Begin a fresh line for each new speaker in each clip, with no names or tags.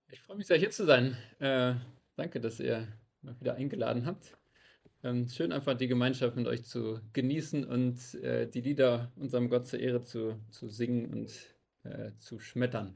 Ich freue mich sehr, hier zu sein. Danke, dass ihr mich wieder eingeladen habt. Schön einfach die Gemeinschaft mit euch zu genießen und die Lieder unserem Gott zur Ehre zu singen und zu schmettern.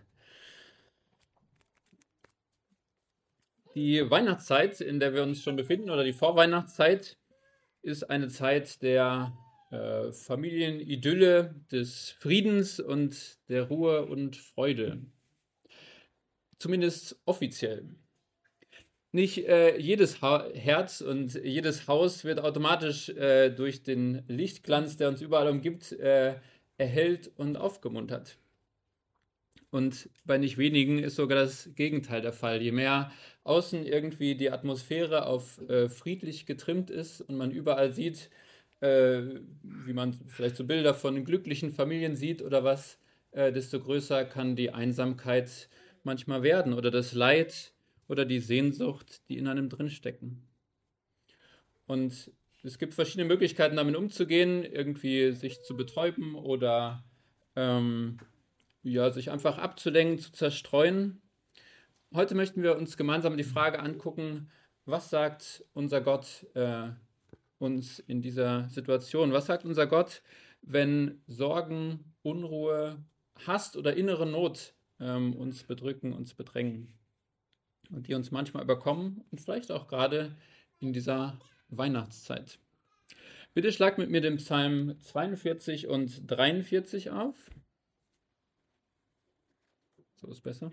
Die Weihnachtszeit, in der wir uns schon befinden, oder die Vorweihnachtszeit, ist eine Zeit der Familienidylle, des Friedens und der Ruhe und Freude. Zumindest offiziell. Nicht jedes Herz und jedes Haus wird automatisch durch den Lichtglanz, der uns überall umgibt, erhellt und aufgemuntert. Und bei nicht wenigen ist sogar das Gegenteil der Fall. Je mehr außen irgendwie die Atmosphäre auf friedlich getrimmt ist und man überall sieht, wie man vielleicht so Bilder von glücklichen Familien sieht oder was, desto größer kann die Einsamkeit manchmal werden oder das Leid oder die Sehnsucht, die in einem drinstecken. Und es gibt verschiedene Möglichkeiten, damit umzugehen, irgendwie sich zu betäuben oder ja, sich einfach abzulenken, zu zerstreuen. Heute möchten wir uns gemeinsam die Frage angucken, was sagt unser Gott uns in dieser Situation? Was sagt unser Gott, wenn Sorgen, Unruhe, Hass oder innere Not uns bedrücken, uns bedrängen und die uns manchmal überkommen und vielleicht auch gerade in dieser Weihnachtszeit? Bitte schlag mit mir den Psalm 42 und 43 auf. So ist besser.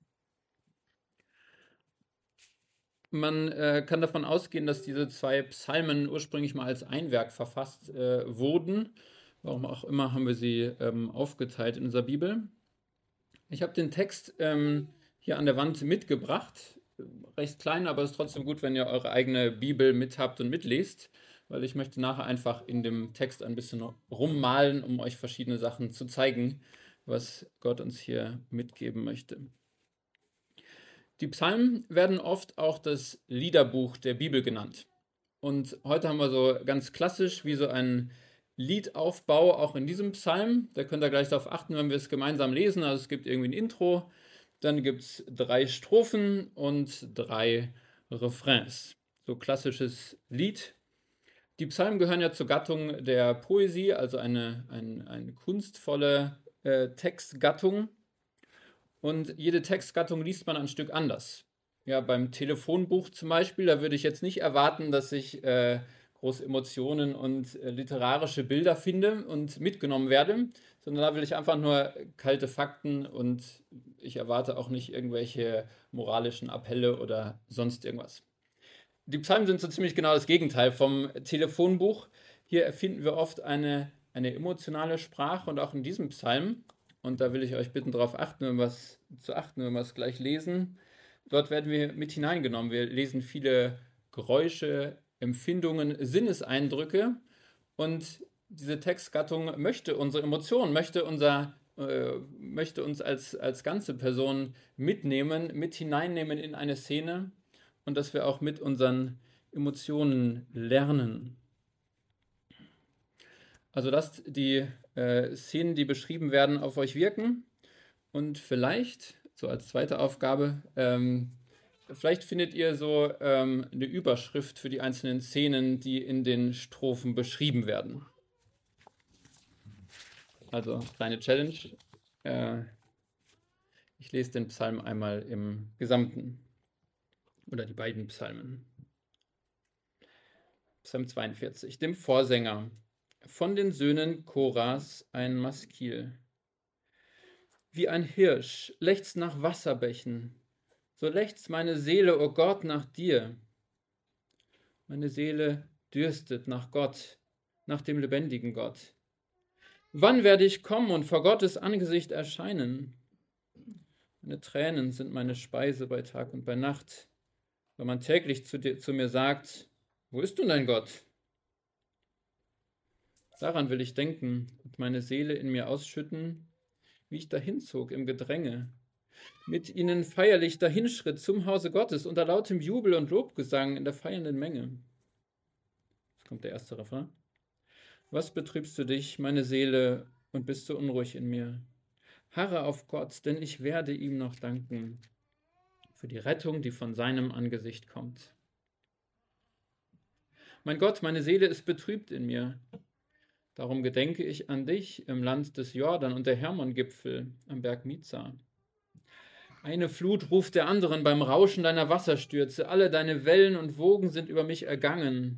Man kann davon ausgehen, dass diese zwei Psalmen ursprünglich mal als ein Werk verfasst wurden. Warum auch immer haben wir sie aufgeteilt in unserer Bibel. Ich habe den Text hier an der Wand mitgebracht. Recht klein, aber es ist trotzdem gut, wenn ihr eure eigene Bibel mit habt und mitlest, weil ich möchte nachher einfach in dem Text ein bisschen rummalen, um euch verschiedene Sachen zu zeigen, was Gott uns hier mitgeben möchte. Die Psalmen werden oft auch das Liederbuch der Bibel genannt. Und heute haben wir so ganz klassisch wie so einen Liedaufbau auch in diesem Psalm. Da könnt ihr gleich darauf achten, wenn wir es gemeinsam lesen. Also es gibt irgendwie ein Intro, dann gibt es 3 Strophen und 3 Refrains. So klassisches Lied. Die Psalmen gehören ja zur Gattung der Poesie, also eine kunstvolle Textgattung. Und jede Textgattung liest man ein Stück anders. Ja, beim Telefonbuch zum Beispiel, da würde ich jetzt nicht erwarten, dass ich große Emotionen und literarische Bilder finde und mitgenommen werde, sondern da will ich einfach nur kalte Fakten und ich erwarte auch nicht irgendwelche moralischen Appelle oder sonst irgendwas. Die Psalmen sind so ziemlich genau das Gegenteil vom Telefonbuch. Hier erfinden wir oft eine emotionale Sprache und auch in diesem Psalm, und da will ich euch bitten, darauf achten, wenn wir es gleich lesen. Dort werden wir mit hineingenommen. Wir lesen viele Geräusche, Empfindungen, Sinneseindrücke und diese Textgattung möchte unsere Emotionen, möchte uns als ganze Person mitnehmen, mit hineinnehmen in eine Szene und dass wir auch mit unseren Emotionen lernen. Also lasst die Szenen, die beschrieben werden, auf euch wirken und vielleicht, so als zweite Aufgabe, vielleicht findet ihr so eine Überschrift für die einzelnen Szenen, die in den Strophen beschrieben werden. Also kleine Challenge. Ich lese den Psalm einmal im Gesamten. Oder die beiden Psalmen. Psalm 42. Dem Vorsänger. Von den Söhnen Koras ein Maskil. Wie ein Hirsch lechzt nach Wasserbächen, so lechzt meine Seele, o Gott, nach dir. Meine Seele dürstet nach Gott, nach dem lebendigen Gott. Wann werde ich kommen und vor Gottes Angesicht erscheinen? Meine Tränen sind meine Speise bei Tag und bei Nacht, weil man täglich zu mir sagt, wo ist nun dein Gott? Daran will ich denken und meine Seele in mir ausschütten, wie ich dahinzog im Gedränge, mit ihnen feierlich dahinschritt zum Hause Gottes unter lautem Jubel und Lobgesang in der feiernden Menge. Jetzt kommt der erste Refrain. Was betrübst du dich, meine Seele, und bist so unruhig in mir? Harre auf Gott, denn ich werde ihm noch danken. für die Rettung, die von seinem Angesicht kommt. Mein Gott, meine Seele ist betrübt in mir. Darum gedenke ich an dich im Land des Jordan und der Hermon-Gipfel am Berg Mizar. Eine Flut ruft der anderen beim Rauschen deiner Wasserstürze. Alle deine Wellen und Wogen sind über mich ergangen.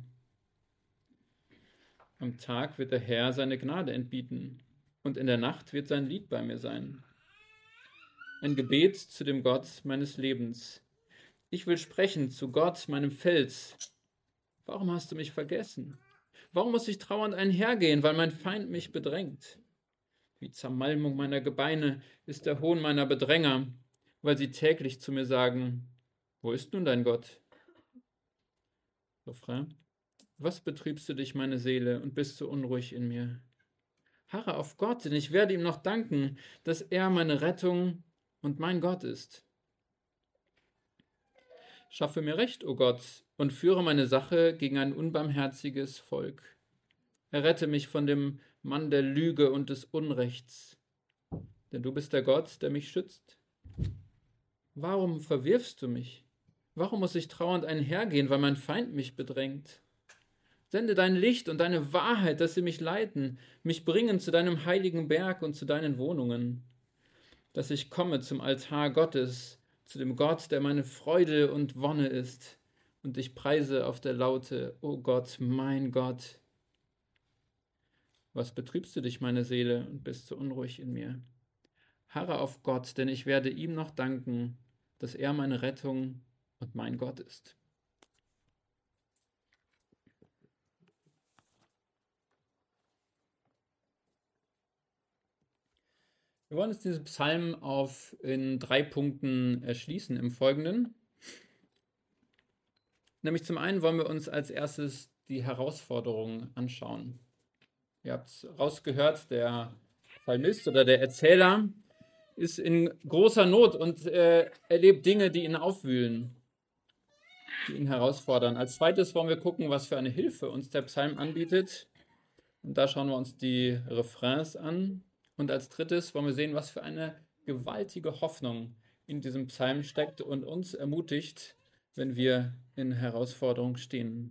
Am Tag wird der Herr seine Gnade entbieten, und in der Nacht wird sein Lied bei mir sein. Ein Gebet zu dem Gott meines Lebens. Ich will sprechen zu Gott, meinem Fels. Warum hast du mich vergessen? Warum muss ich trauernd einhergehen, weil mein Feind mich bedrängt? Wie Zermalmung meiner Gebeine ist der Hohn meiner Bedränger, weil sie täglich zu mir sagen, wo ist nun dein Gott? Refrain. Was betrübst du dich, meine Seele, und bist so unruhig in mir? Harre auf Gott, denn ich werde ihm noch danken, dass er meine Rettung und mein Gott ist. Schaffe mir Recht, o Gott, und führe meine Sache gegen ein unbarmherziges Volk. Errette mich von dem Mann der Lüge und des Unrechts, denn du bist der Gott, der mich schützt. Warum verwirfst du mich? Warum muss ich trauernd einhergehen, weil mein Feind mich bedrängt? Sende dein Licht und deine Wahrheit, dass sie mich leiten, mich bringen zu deinem heiligen Berg und zu deinen Wohnungen, dass ich komme zum Altar Gottes, zu dem Gott, der meine Freude und Wonne ist, und ich preise auf der Laute, o Gott, mein Gott. Was betrübst du dich, meine Seele, und bist so unruhig in mir? Harre auf Gott, denn ich werde ihm noch danken, dass er meine Rettung und mein Gott ist. Wir wollen uns diesen Psalm in 3 Punkten erschließen im Folgenden. Nämlich zum einen wollen wir uns als erstes die Herausforderungen anschauen. Ihr habt es rausgehört, der Psalmist oder der Erzähler ist in großer Not und erlebt Dinge, die ihn aufwühlen, die ihn herausfordern. Als zweites wollen wir gucken, was für eine Hilfe uns der Psalm anbietet. Und da schauen wir uns die Refrains an. Und als drittes wollen wir sehen, was für eine gewaltige Hoffnung in diesem Psalm steckt und uns ermutigt, wenn wir in Herausforderung stehen.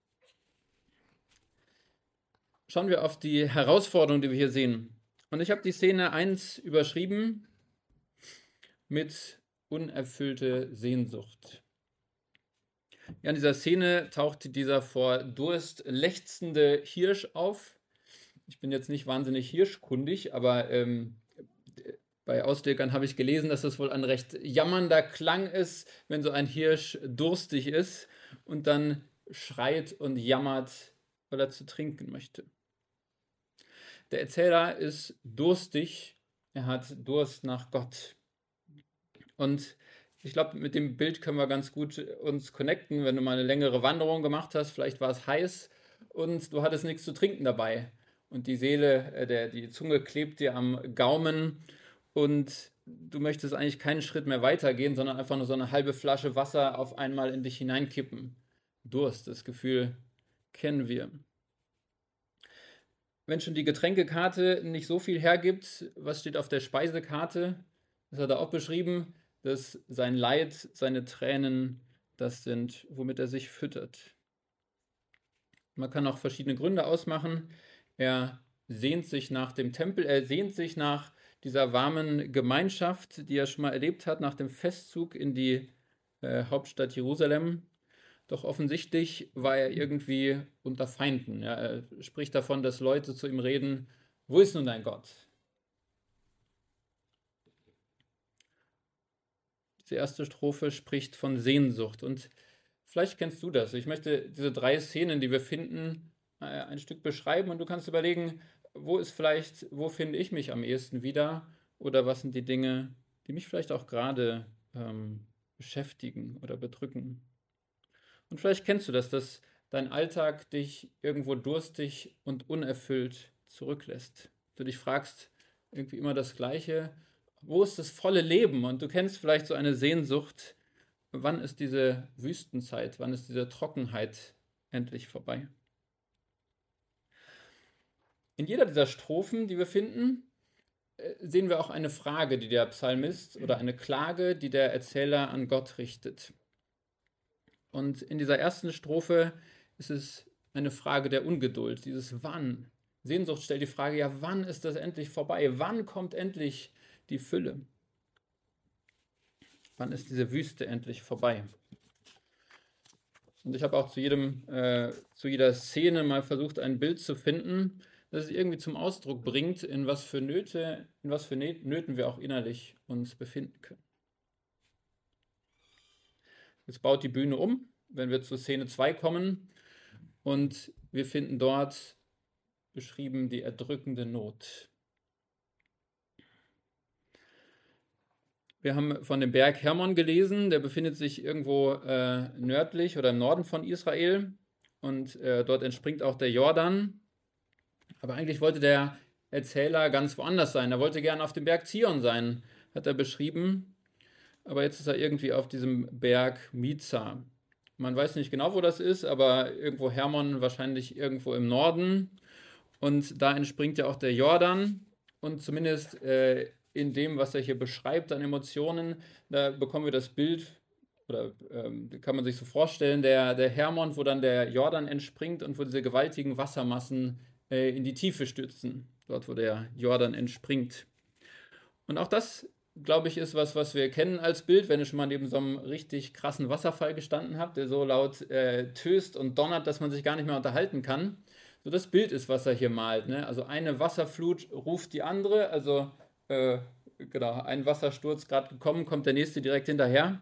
Schauen wir auf die Herausforderung, die wir hier sehen. Und ich habe die Szene 1 überschrieben mit unerfüllte Sehnsucht. Ja, in dieser Szene taucht dieser vor Durst lechzende Hirsch auf. Ich bin jetzt nicht wahnsinnig hirschkundig, aber bei Auslegern habe ich gelesen, dass das wohl ein recht jammernder Klang ist, wenn so ein Hirsch durstig ist und dann schreit und jammert, weil er zu trinken möchte. Der Erzähler ist durstig, er hat Durst nach Gott. Und ich glaube, mit dem Bild können wir ganz gut uns connecten, wenn du mal eine längere Wanderung gemacht hast, vielleicht war es heiß und du hattest nichts zu trinken dabei. Und die die Zunge klebt dir am Gaumen und du möchtest eigentlich keinen Schritt mehr weitergehen, sondern einfach nur so eine halbe Flasche Wasser auf einmal in dich hineinkippen. Durst, das Gefühl kennen wir. Wenn schon die Getränkekarte nicht so viel hergibt, was steht auf der Speisekarte? Das hat er auch beschrieben, dass sein Leid, seine Tränen, das sind, womit er sich füttert. Man kann auch verschiedene Gründe ausmachen. Er sehnt sich nach dem Tempel, er sehnt sich nach dieser warmen Gemeinschaft, die er schon mal erlebt hat, nach dem Festzug in die Hauptstadt Jerusalem. Doch offensichtlich war er irgendwie unter Feinden. Ja, er spricht davon, dass Leute zu ihm reden, wo ist nun dein Gott? Diese erste Strophe spricht von Sehnsucht und vielleicht kennst du das. Ich möchte diese 3 Szenen, die wir finden, ein Stück beschreiben und du kannst überlegen, wo finde ich mich am ehesten wieder oder was sind die Dinge, die mich vielleicht auch gerade beschäftigen oder bedrücken. Und vielleicht kennst du das, dass dein Alltag dich irgendwo durstig und unerfüllt zurücklässt. Du dich fragst, irgendwie immer das Gleiche, wo ist das volle Leben? Und du kennst vielleicht so eine Sehnsucht, wann ist diese Wüstenzeit, wann ist diese Trockenheit endlich vorbei? In jeder dieser Strophen, die wir finden, sehen wir auch eine Frage, die der Psalmist oder eine Klage, die der Erzähler an Gott richtet. Und in dieser ersten Strophe ist es eine Frage der Ungeduld, dieses Wann. Sehnsucht stellt die Frage, ja, wann ist das endlich vorbei? Wann kommt endlich die Fülle? Wann ist diese Wüste endlich vorbei? Und ich habe auch zu jeder Szene mal versucht, ein Bild zu finden, das es irgendwie zum Ausdruck bringt, in was für Nöten wir auch innerlich uns befinden können. Jetzt baut die Bühne um, wenn wir zur Szene 2 kommen, und wir finden dort beschrieben die erdrückende Not. Wir haben von dem Berg Hermon gelesen, der befindet sich irgendwo nördlich oder im Norden von Israel, und dort entspringt auch der Jordan. Aber eigentlich wollte der Erzähler ganz woanders sein. Er wollte gerne auf dem Berg Zion sein, hat er beschrieben. Aber jetzt ist er irgendwie auf diesem Berg Mizar. Man weiß nicht genau, wo das ist, aber irgendwo Hermon, wahrscheinlich irgendwo im Norden. Und da entspringt ja auch der Jordan. Und zumindest in dem, was er hier beschreibt an Emotionen, da bekommen wir das Bild, oder kann man sich so vorstellen, der Hermon, wo dann der Jordan entspringt und wo diese gewaltigen Wassermassen in die Tiefe stürzen. Dort, wo der Jordan entspringt. Und auch das, glaube ich, ist was wir kennen als Bild, wenn ihr schon mal neben so einem richtig krassen Wasserfall gestanden habt, der so laut töst und donnert, dass man sich gar nicht mehr unterhalten kann. So das Bild ist, was er hier malt. Ne? Also eine Wasserflut ruft die andere, also genau, ein Wassersturz gerade gekommen, kommt der nächste direkt hinterher.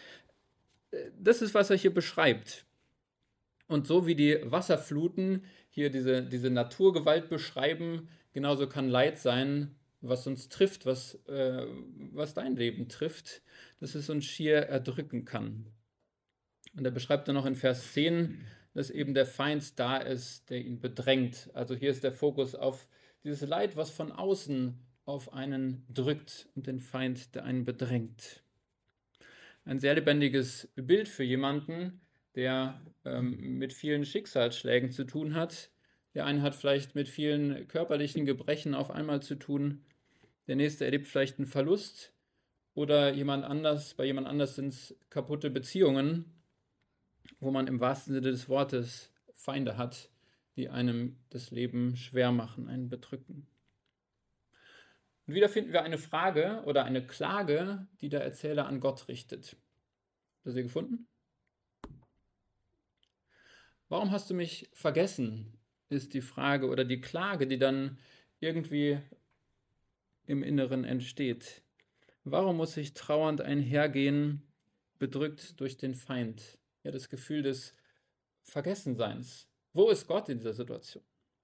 Das ist, was er hier beschreibt. Und so wie die Wasserfluten hier diese Naturgewalt beschreiben, genauso kann Leid sein, was uns trifft, was dein Leben trifft, dass es uns schier erdrücken kann. Und er beschreibt dann noch in Vers 10, dass eben der Feind da ist, der ihn bedrängt. Also hier ist der Fokus auf dieses Leid, was von außen auf einen drückt, und den Feind, der einen bedrängt. Ein sehr lebendiges Bild für jemanden, der mit vielen Schicksalsschlägen zu tun hat. Der eine hat vielleicht mit vielen körperlichen Gebrechen auf einmal zu tun. Der nächste erlebt vielleicht einen Verlust. Oder bei jemand anders sind es kaputte Beziehungen, wo man im wahrsten Sinne des Wortes Feinde hat, die einem das Leben schwer machen, einen bedrücken. Und wieder finden wir eine Frage oder eine Klage, die der Erzähler an Gott richtet. Habt ihr sie gefunden? Warum hast du mich vergessen, ist die Frage oder die Klage, die dann irgendwie im Inneren entsteht. Warum muss ich trauernd einhergehen, bedrückt durch den Feind? Ja, das Gefühl des Vergessenseins. Wo ist Gott in dieser Situation?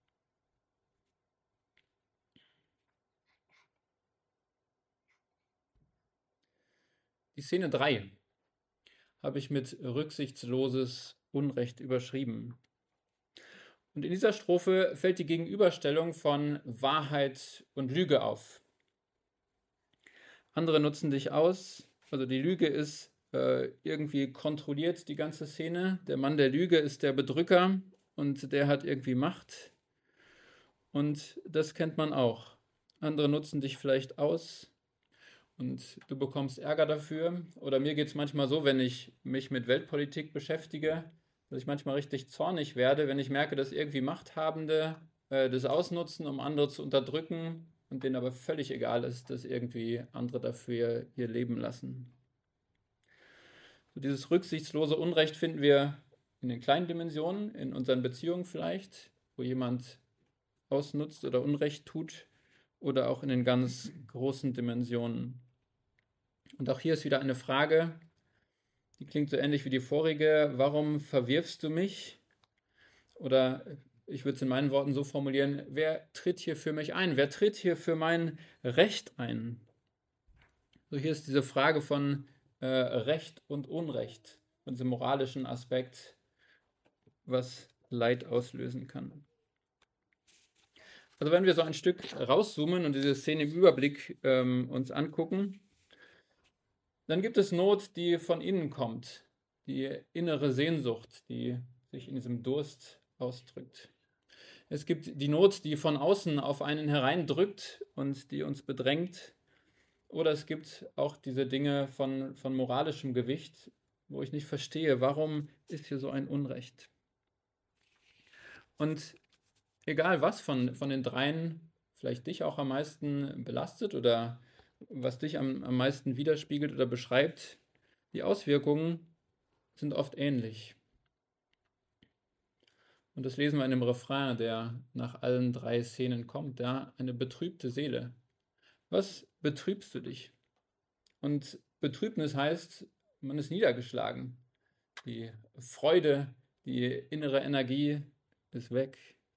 Die Szene 3 habe ich mit rücksichtsloses Unrecht überschrieben. Und in dieser Strophe fällt die Gegenüberstellung von Wahrheit und Lüge auf. Andere nutzen dich aus, also die Lüge ist irgendwie kontrolliert, die ganze Szene. Der Mann der Lüge ist der Bedrücker und der hat irgendwie Macht. Und das kennt man auch. Andere nutzen dich vielleicht aus und du bekommst Ärger dafür. Oder mir geht es manchmal so, wenn ich mich mit Weltpolitik beschäftige, dass ich manchmal richtig zornig werde, wenn ich merke, dass irgendwie Machthabende das ausnutzen, um andere zu unterdrücken und denen aber völlig egal ist, dass irgendwie andere dafür ihr Leben lassen. So dieses rücksichtslose Unrecht finden wir in den kleinen Dimensionen, in unseren Beziehungen vielleicht, wo jemand ausnutzt oder Unrecht tut, oder auch in den ganz großen Dimensionen. Und auch hier ist wieder eine Frage, die klingt so ähnlich wie die vorige: Warum verwirfst du mich? Oder ich würde es in meinen Worten so formulieren: Wer tritt hier für mich ein? Wer tritt hier für mein Recht ein? So, hier ist diese Frage von Recht und Unrecht, von diesem moralischen Aspekt, was Leid auslösen kann. Also wenn wir so ein Stück rauszoomen und diese Szene im Überblick uns angucken, dann gibt es Not, die von innen kommt, die innere Sehnsucht, die sich in diesem Durst ausdrückt. Es gibt die Not, die von außen auf einen hereindrückt und die uns bedrängt. Oder es gibt auch diese Dinge von moralischem Gewicht, wo ich nicht verstehe, warum ist hier so ein Unrecht? Und egal was von den dreien vielleicht dich auch am meisten belastet oder was dich am meisten widerspiegelt oder beschreibt, die Auswirkungen sind oft ähnlich. Und das lesen wir in dem Refrain, der nach allen drei Szenen kommt, ja, eine betrübte Seele. Was betrübst du dich? Und Betrübnis heißt, man ist niedergeschlagen. Die Freude, die innere Energie ist weg.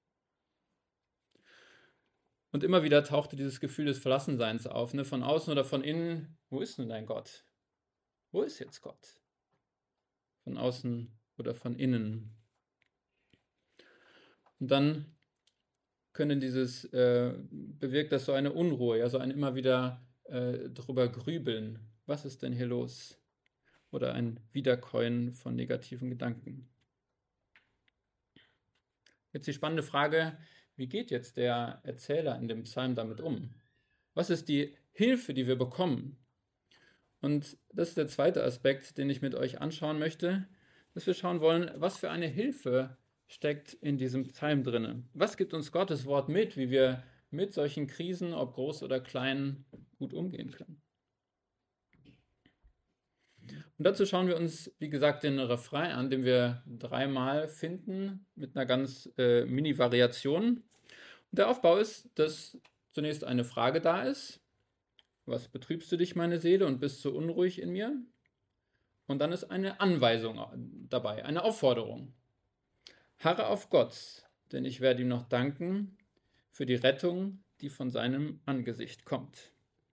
Und immer wieder tauchte dieses Gefühl des Verlassenseins auf, ne? Von außen oder von innen. Wo ist denn dein Gott? Wo ist jetzt Gott? Von außen oder von innen. Und dann bewirkt das so eine Unruhe, ja, so ein immer wieder drüber grübeln. Was ist denn hier los? Oder ein Wiederkäuen von negativen Gedanken. Jetzt die spannende Frage, wie geht jetzt der Erzähler in dem Psalm damit um? Was ist die Hilfe, die wir bekommen? Und das ist der zweite Aspekt, den ich mit euch anschauen möchte, dass wir schauen wollen, was für eine Hilfe steckt in diesem Psalm drin. Was gibt uns Gottes Wort mit, wie wir mit solchen Krisen, ob groß oder klein, gut umgehen können? Und dazu schauen wir uns, wie gesagt, den Refrain an, den wir dreimal finden, mit einer ganz Mini-Variation. Und der Aufbau ist, dass zunächst eine Frage da ist. Was betrübst du dich, meine Seele, und bist so unruhig in mir? Und dann ist eine Anweisung dabei, eine Aufforderung. Harre auf Gott, denn ich werde ihm noch danken für die Rettung, die von seinem Angesicht kommt.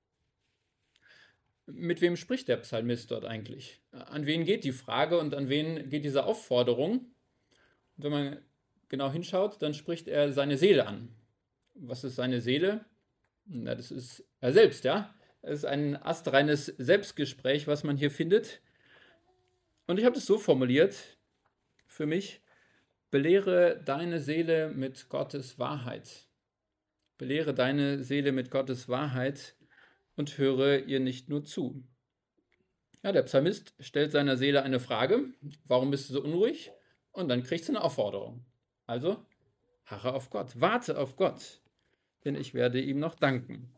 Mit wem spricht der Psalmist dort eigentlich? An wen geht die Frage und an wen geht diese Aufforderung? Und wenn man genau hinschaut, dann spricht er seine Seele an. Was ist seine Seele? Na, das ist er selbst, ja. Es ist ein astreines Selbstgespräch, was man hier findet. Und ich habe das so formuliert für mich: Belehre deine Seele mit Gottes Wahrheit. Belehre deine Seele mit Gottes Wahrheit und höre ihr nicht nur zu. Ja, der Psalmist stellt seiner Seele eine Frage: Warum bist du so unruhig? Und dann kriegst du eine Aufforderung. Also, harre auf Gott, warte auf Gott, denn ich werde ihm noch danken.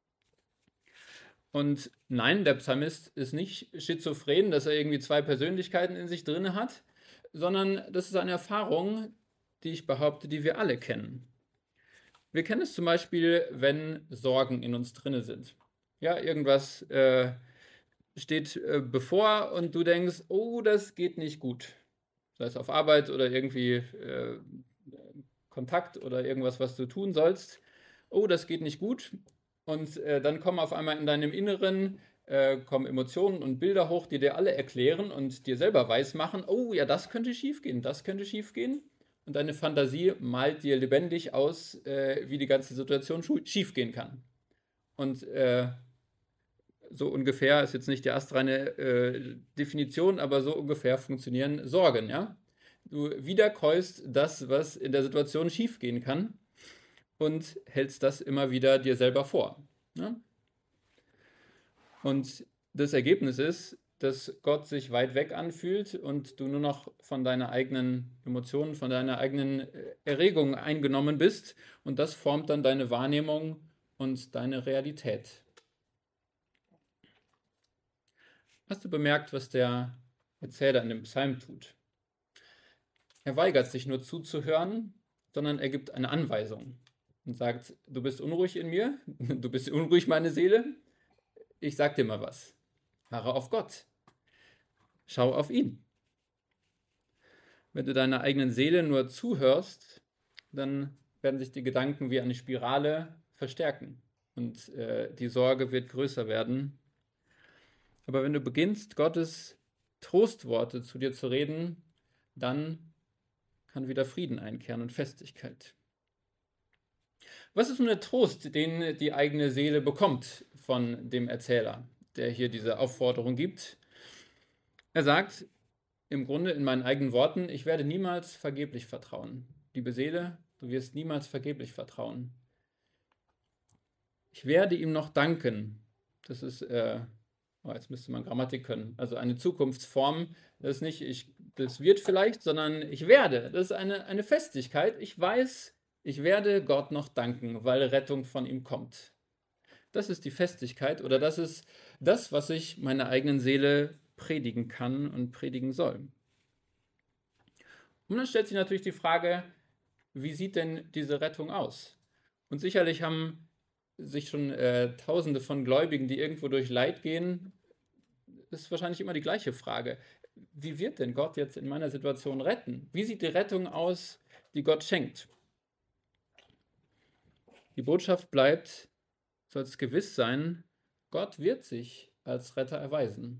Und nein, der Psalmist ist nicht schizophren, dass er irgendwie zwei Persönlichkeiten in sich drin hat, sondern das ist eine Erfahrung, die ich behaupte, die wir alle kennen. Wir kennen es zum Beispiel, wenn Sorgen in uns drin sind. Ja, irgendwas steht bevor und du denkst, oh, das geht nicht gut. Sei es auf Arbeit oder irgendwie Kontakt oder irgendwas, was du tun sollst. Oh, das geht nicht gut. Und dann kommen auf einmal in deinem Inneren kommen Emotionen und Bilder hoch, die dir alle erklären und dir selber weismachen, oh ja, das könnte schiefgehen, das könnte schiefgehen. Und deine Fantasie malt dir lebendig aus, wie die ganze Situation schiefgehen kann. Und so ungefähr, ist jetzt nicht die astreine Definition, aber so ungefähr funktionieren Sorgen, ja. Du wiederkäust das, was in der Situation schiefgehen kann und hältst das immer wieder dir selber vor. Ja? Und das Ergebnis ist, dass Gott sich weit weg anfühlt und du nur noch von deiner eigenen Emotionen, von deiner eigenen Erregung eingenommen bist. Und das formt dann deine Wahrnehmung und deine Realität. Hast du bemerkt, was der Erzähler in dem Psalm tut? Er weigert sich nur zuzuhören, sondern er gibt eine Anweisung und sagt, du bist unruhig in mir, du bist unruhig, meine Seele, ich sag dir mal was. Harre auf Gott. Schau auf ihn. Wenn du deiner eigenen Seele nur zuhörst, dann werden sich die Gedanken wie eine Spirale verstärken und die Sorge wird größer werden. Aber wenn du beginnst, Gottes Trostworte zu dir zu reden, dann kann wieder Frieden einkehren und Festigkeit. Was ist nun der Trost, den die eigene Seele bekommt von dem Erzähler, der hier diese Aufforderung gibt? Er sagt im Grunde in meinen eigenen Worten, ich werde niemals vergeblich vertrauen. Liebe Seele, Du wirst niemals vergeblich vertrauen. Ich werde ihm noch danken. Das ist, jetzt müsste man Grammatik können. Also eine Zukunftsform, das ist nicht, das wird vielleicht, sondern ich werde. Das ist eine Festigkeit. Ich weiß, ich werde Gott noch danken, weil Rettung von ihm kommt. Das ist die Festigkeit oder das ist das, was ich meiner eigenen Seele predigen kann und predigen soll. Und dann stellt sich natürlich die Frage, wie sieht denn diese Rettung aus? Und sicherlich haben sich schon Tausende von Gläubigen, die irgendwo durch Leid gehen, ist wahrscheinlich immer die gleiche Frage. Wie wird denn Gott jetzt in meiner Situation retten? Wie sieht die Rettung aus, die Gott schenkt? Die Botschaft bleibt, soll es gewiss sein, Gott wird sich als Retter erweisen.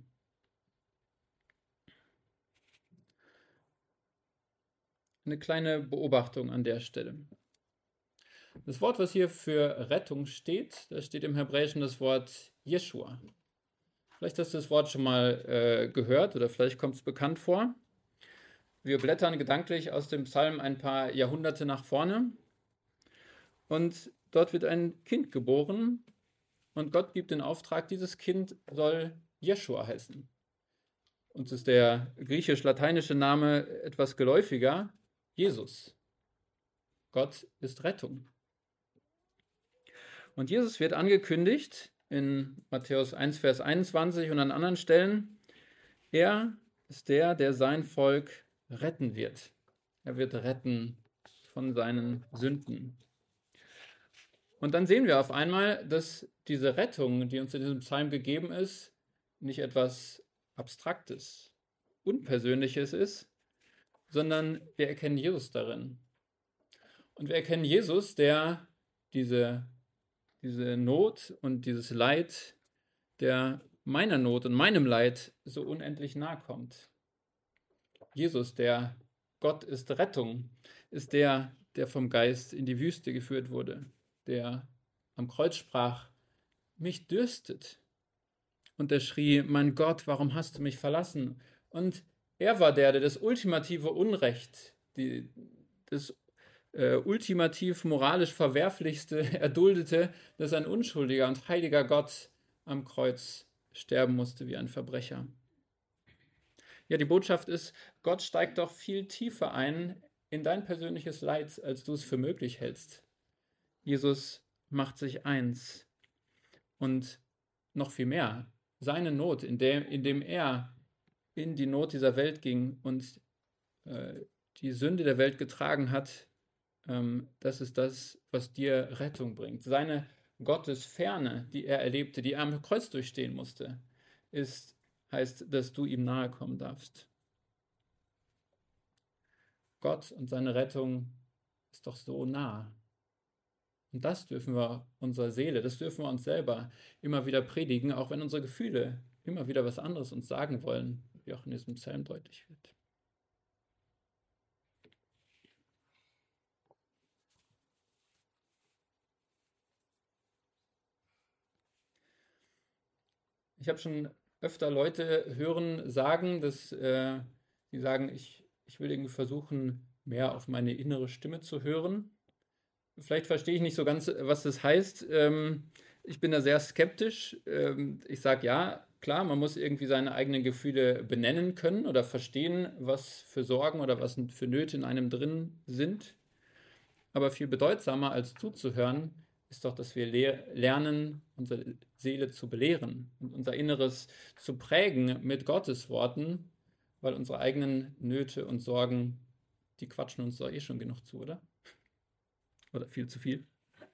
Eine kleine Beobachtung an der Stelle. Das Wort, was hier für Rettung steht, da steht im Hebräischen das Wort Jeschua. Vielleicht hast du das Wort schon mal gehört oder vielleicht kommt es bekannt vor. Wir blättern gedanklich aus dem Psalm ein paar Jahrhunderte nach vorne und dort wird ein Kind geboren und Gott gibt den Auftrag, dieses Kind soll Jeschua heißen. Uns ist der griechisch-lateinische Name etwas geläufiger, Jesus. Gott ist Rettung. Und Jesus wird angekündigt in Matthäus 1, Vers 21 und an anderen Stellen. Er ist der sein Volk retten wird. Er wird retten von seinen Sünden. Und dann sehen wir auf einmal, dass diese Rettung, die uns in diesem Psalm gegeben ist, nicht etwas Abstraktes, Unpersönliches ist, sondern wir erkennen Jesus darin. Und wir erkennen Jesus, der diese Not und dieses Leid, der meiner Not und meinem Leid so unendlich nahe kommt. Jesus, der Gott ist Rettung, ist der vom Geist in die Wüste geführt wurde, der am Kreuz sprach, mich dürstet. Und er schrie, mein Gott, warum hast du mich verlassen? Und er war der das ultimative Unrecht, das ultimativ moralisch Verwerflichste erduldete, dass ein unschuldiger und heiliger Gott am Kreuz sterben musste wie ein Verbrecher. Ja, die Botschaft ist, Gott steigt doch viel tiefer ein in dein persönliches Leid, als du es für möglich hältst. Jesus macht sich eins und noch viel mehr. Seine Not, indem er in die Not dieser Welt ging und die Sünde der Welt getragen hat, das ist das, was dir Rettung bringt. Seine Gottesferne, die er erlebte, die er am Kreuz durchstehen musste, heißt, dass du ihm nahe kommen darfst. Gott und seine Rettung ist doch so nah. Und das dürfen wir unserer Seele, das dürfen wir uns selber immer wieder predigen, auch wenn unsere Gefühle immer wieder was anderes uns sagen wollen, wie auch in diesem Psalm deutlich wird. Ich habe schon öfter Leute hören sagen, dass sie sagen, ich will irgendwie versuchen, mehr auf meine innere Stimme zu hören. Vielleicht verstehe ich nicht so ganz, was das heißt. Ich bin da sehr skeptisch. Ich sage ja, klar, man muss irgendwie seine eigenen Gefühle benennen können oder verstehen, was für Sorgen oder was für Nöte in einem drin sind. Aber viel bedeutsamer als zuzuhören, ist doch, dass wir lernen, unsere Seele zu belehren und unser Inneres zu prägen mit Gottes Worten, weil unsere eigenen Nöte und Sorgen, die quatschen uns doch eh schon genug zu, oder? Oder viel zu viel.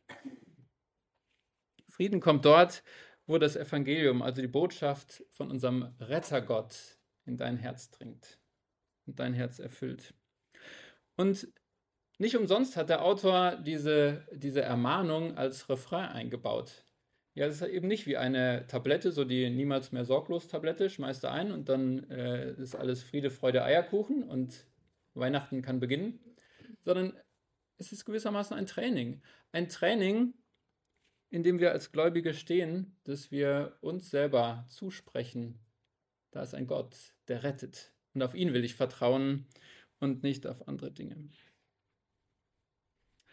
Frieden kommt dort, wo das Evangelium, also die Botschaft von unserem Rettergott, in dein Herz dringt und dein Herz erfüllt. Und nicht umsonst hat der Autor diese Ermahnung als Refrain eingebaut. Ja, das ist eben nicht wie eine Tablette, so die Niemals mehr sorglos Tablette, schmeißt du ein und dann ist alles Friede, Freude, Eierkuchen und Weihnachten kann beginnen, sondern es ist gewissermaßen ein Training. Ein Training, in dem wir als Gläubige stehen, dass wir uns selber zusprechen. Da ist ein Gott, der rettet. Und auf ihn will ich vertrauen und nicht auf andere Dinge.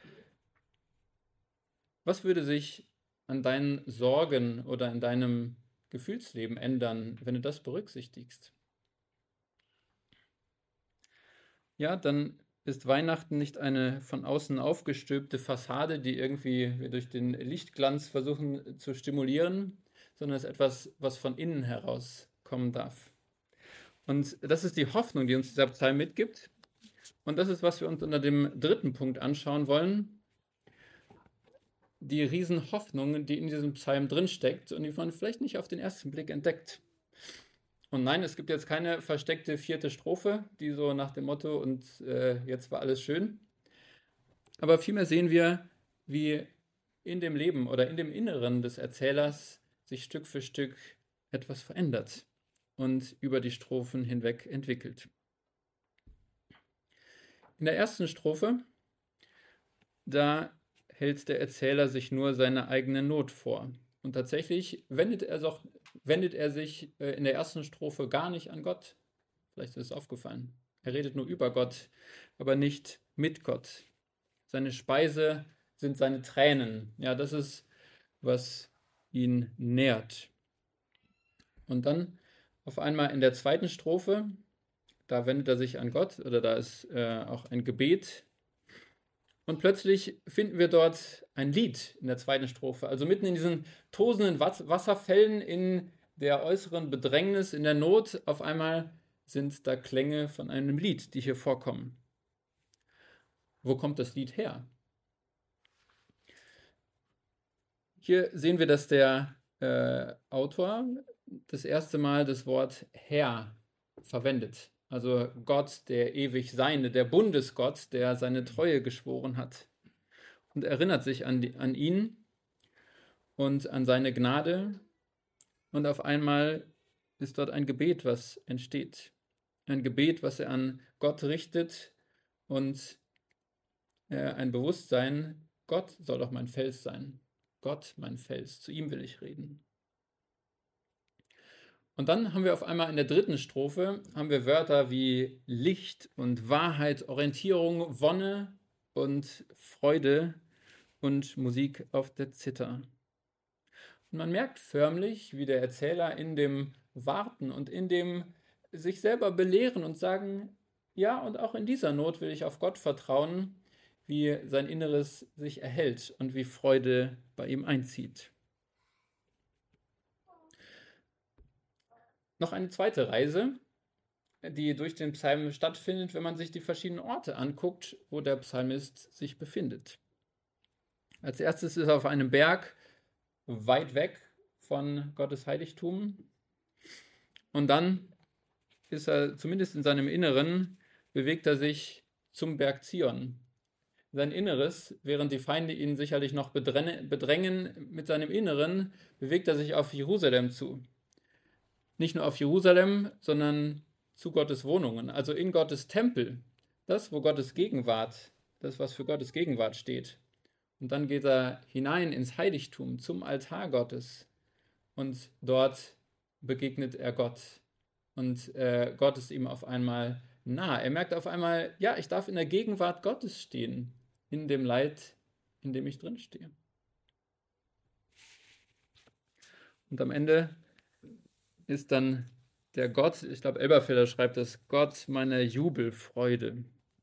Was würde sich an deinen Sorgen oder in deinem Gefühlsleben ändern, wenn du das berücksichtigst? Ja, dann ist Weihnachten nicht eine von außen aufgestülpte Fassade, die irgendwie wir durch den Lichtglanz versuchen zu stimulieren, sondern es ist etwas, was von innen heraus kommen darf. Und das ist die Hoffnung, die uns dieser Psalm mitgibt. Und das ist, was wir uns unter dem dritten Punkt anschauen wollen. Die Riesenhoffnung, die in diesem Psalm drinsteckt und die man vielleicht nicht auf den ersten Blick entdeckt. Und nein, es gibt jetzt keine versteckte vierte Strophe, die so nach dem Motto und jetzt war alles schön. Aber vielmehr sehen wir, wie in dem Leben oder in dem Inneren des Erzählers sich Stück für Stück etwas verändert und über die Strophen hinweg entwickelt. In der ersten Strophe, da hält der Erzähler sich nur seine eigene Not vor. Und tatsächlich wendet er sich in der ersten Strophe gar nicht an Gott. Vielleicht ist es aufgefallen. Er redet nur über Gott, aber nicht mit Gott. Seine Speise sind seine Tränen. Ja, das ist, was ihn nährt. Und dann auf einmal in der zweiten Strophe, da wendet er sich an Gott oder da ist auch ein Gebet. Und plötzlich finden wir dort ein Lied in der zweiten Strophe. Also mitten in diesen tosenden Wasserfällen, in der äußeren Bedrängnis, in der Not, auf einmal sind da Klänge von einem Lied, die hier vorkommen. Wo kommt das Lied her? Hier sehen wir, dass der Autor das erste Mal das Wort Herr verwendet. Also Gott, der ewig Seine, der Bundesgott, der seine Treue geschworen hat. Und erinnert sich an ihn und an seine Gnade. Und auf einmal ist dort ein Gebet, was entsteht. Ein Gebet, was er an Gott richtet und ein Bewusstsein, Gott soll doch mein Fels sein. Gott, mein Fels, zu ihm will ich reden. Und dann haben wir auf einmal in der dritten Strophe haben wir Wörter wie Licht und Wahrheit, Orientierung, Wonne und Freude und Musik auf der Zither. Und man merkt förmlich, wie der Erzähler in dem Warten und in dem sich selber belehren und sagen, ja, und auch in dieser Not will ich auf Gott vertrauen, wie sein Inneres sich erhält und wie Freude bei ihm einzieht. Noch eine zweite Reise, die durch den Psalm stattfindet, wenn man sich die verschiedenen Orte anguckt, wo der Psalmist sich befindet. Als erstes ist er auf einem Berg weit weg von Gottes Heiligtum. Und dann ist er, zumindest in seinem Inneren, bewegt er sich zum Berg Zion. Sein Inneres, während die Feinde ihn sicherlich noch bedrängen, mit seinem Inneren bewegt er sich auf Jerusalem zu. Nicht nur auf Jerusalem, sondern zu Gottes Wohnungen, also in Gottes Tempel. Das, wo Gottes Gegenwart, das, was für Gottes Gegenwart steht. Und dann geht er hinein ins Heiligtum, zum Altar Gottes. Und dort begegnet er Gott. Und Gott ist ihm auf einmal nah. Er merkt auf einmal, ja, ich darf in der Gegenwart Gottes stehen, in dem Leid, in dem ich drin stehe. Und am Ende ist dann der Gott, ich glaube Elberfelder schreibt das, Gott meiner Jubelfreude.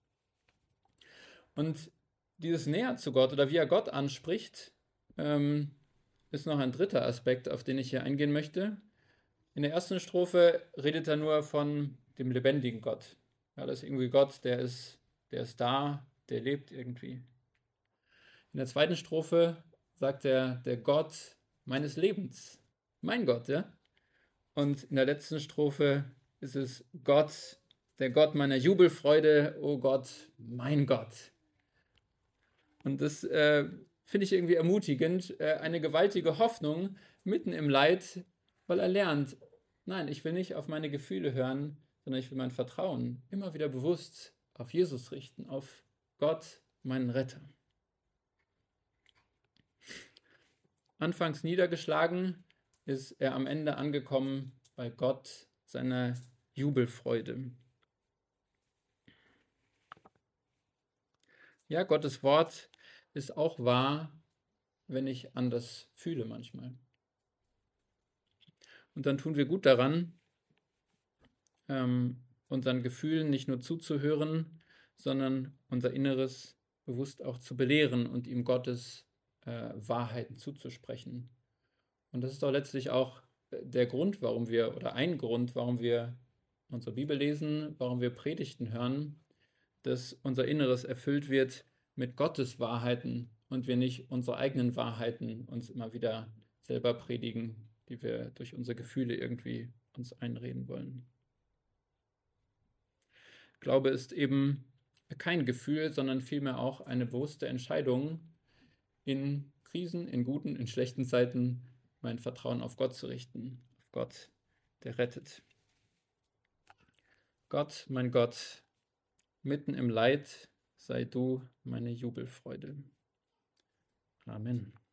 Und dieses Näher zu Gott oder wie er Gott anspricht, ist noch ein dritter Aspekt, auf den ich hier eingehen möchte. In der ersten Strophe redet er nur von dem lebendigen Gott. Ja, das ist irgendwie Gott, der ist da, der lebt irgendwie. In der zweiten Strophe sagt er, der Gott meines Lebens. Mein Gott, ja? Und in der letzten Strophe ist es Gott, der Gott meiner Jubelfreude, oh Gott, mein Gott. Und das finde ich irgendwie ermutigend, eine gewaltige Hoffnung mitten im Leid, weil er lernt, nein, ich will nicht auf meine Gefühle hören, sondern ich will mein Vertrauen immer wieder bewusst auf Jesus richten, auf Gott, meinen Retter. Anfangs niedergeschlagen, ist er am Ende angekommen bei Gott, seiner Jubelfreude. Ja, Gottes Wort ist auch wahr wenn ich anders fühle manchmal. Und dann tun wir gut daran, unseren Gefühlen nicht nur zuzuhören, sondern unser Inneres bewusst auch zu belehren und ihm Gottes Wahrheiten zuzusprechen. Und das ist doch letztlich auch der Grund, ein Grund, warum wir unsere Bibel lesen, warum wir Predigten hören, dass unser Inneres erfüllt wird mit Gottes Wahrheiten und wir nicht unsere eigenen Wahrheiten uns immer wieder selber predigen, die wir durch unsere Gefühle irgendwie uns einreden wollen. Glaube ist eben kein Gefühl, sondern vielmehr auch eine bewusste Entscheidung, in Krisen, in guten, in schlechten Zeiten mein Vertrauen auf Gott zu richten, auf Gott, der rettet. Gott, mein Gott, mitten im Leid sei du meine Jubelfreude. Amen.